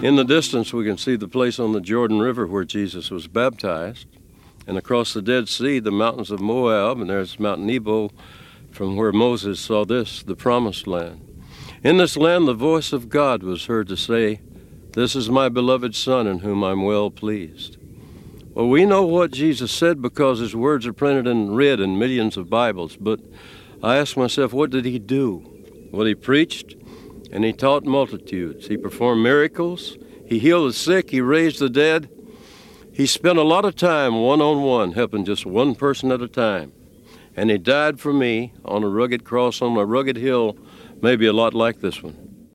In the distance, we can see the place on the Jordan River where Jesus was baptized. And across the Dead Sea, the mountains of Moab, and there's Mount Nebo from where Moses saw this, the promised land. In this land, the voice of God was heard to say, "This is my beloved Son in whom I'm well pleased." Well, we know what Jesus said because his words are printed and read in millions of Bibles. But I ask myself, what did he do? Well, he preached and he taught multitudes. He performed miracles. He healed the sick. He raised the dead. He spent a lot of time one-on-one helping just one person at a time. And he died for me on a rugged cross on a rugged hill, maybe a lot like this one.